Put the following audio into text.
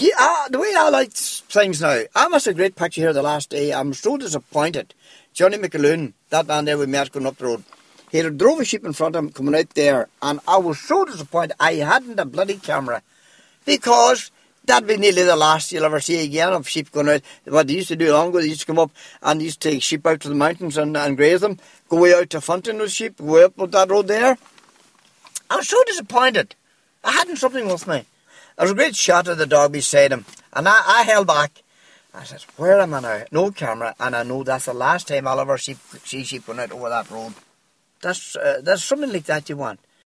The way I like things now, I missed a great picture here the last day. I'm so disappointed. Johnny McAloon, that man there we met going up the road, he had drove a sheep in front of him coming out there, and I was so disappointed I hadn't a bloody camera, because that'd be nearly the last you'll ever see again of sheep going out. What they used to do long ago, they used to come up and they used to take sheep out to the mountains and graze them, go way out to Fountain with sheep, go way up that road there. I was so disappointed. I hadn't something with me. There was a great shot of the dog beside him, and I held back. I said, where am I now? No camera, and I know that's the last time I'll ever see sheep going out over that road. There's something like that you want.